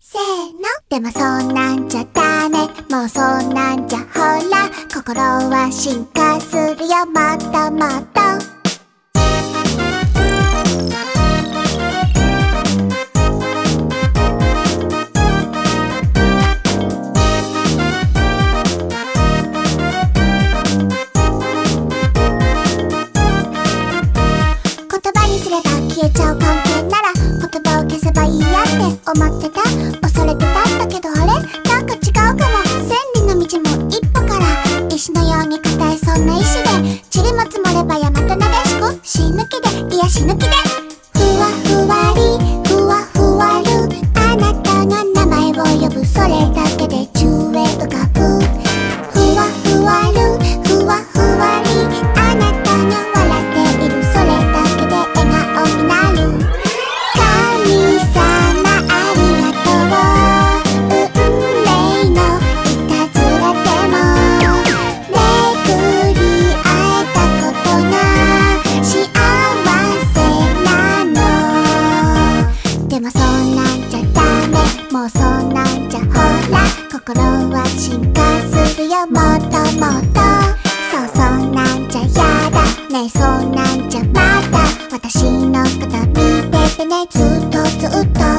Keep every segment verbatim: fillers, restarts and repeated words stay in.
せーの。でもそんなんじゃダメ、もうそんなんじゃほら心は進化するよ、もっともっと。消えちゃう関係なら言葉を消せばいいやって思ってた、恐れてたんだけど、あれなんか違うかも。千里の道も一歩から、石のように硬いそんな石で、塵も積もれば山となでしこ、死ぬ気で、いや死ぬ気で。ふわふわりふわふわる、あなたの名前を呼ぶ、それだけで宙へ浮かぶ。ふわふわるふわふわり、あなたの笑っている、それだけで笑顔になる。神様ありがとう、運命のいたずらでも巡り会えたことが幸せなの。でもそんなんじゃダメ、もうそんなんじゃほら心は進化するよ、もっともっと。そうそんなんじゃやだねえ、そんなんじゃまだ私のこと見ててね、ずっとずっと。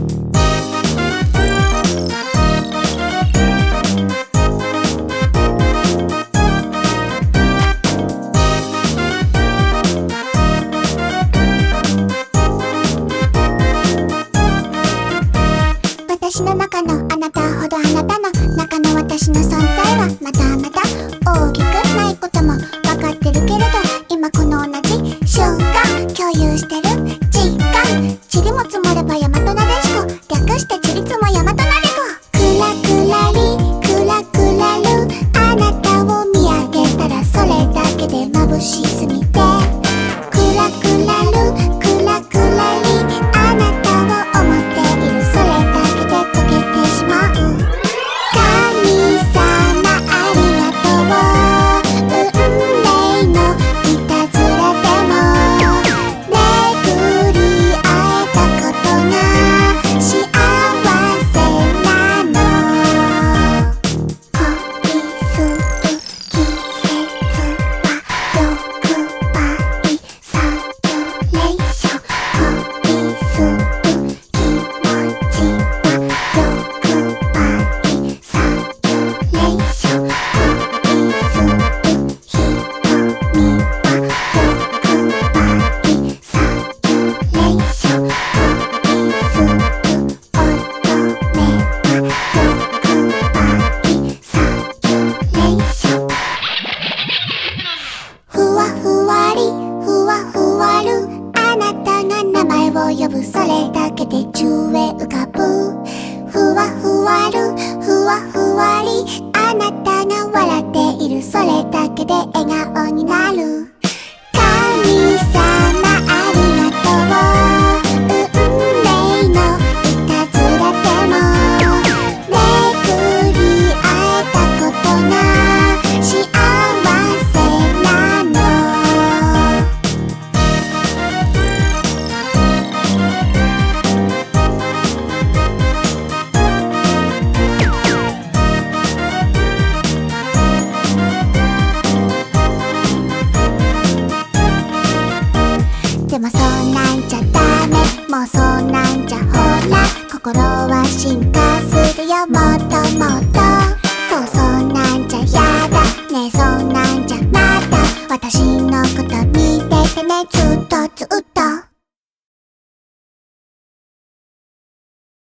私の中のあなたほどあなたの中の私の存在はまだまだ大きくないことも分かってるけれど、今この同じ瞬間共有してる時間、塵も積もれば山となでしこ、略して塵積も山となでこ。クラクラリクラクラル、あなたを見上げたらそれだけで眩しすぎて。クラクラルクラクラリ、あなたを思っている、それだけで溶けてしまう。神様ありがとう、運命のいたずらでも巡り会えたことが幸せなの。恋する季節は欲張りサチュレーション、恋する気持ちは欲張りサチュレーション、恋する瞳は欲張りサチュレーション、恋する乙女は欲張りサチュレーション。ふわふわりふわふわる、あなたが名前を呼ぶ、それだけで宙へ浮かぶ。ふわふわるふわふわり、あなたが笑っている、それだけで笑顔になる。神様ありがとう、運命のいたずらでも巡り会えたことが幸せなの。でもそんなんじゃダメ、もうそんなんじゃほら心は進化するよ、もっともっと。そうそんなんじゃやだねえ、そんなんじゃまだ私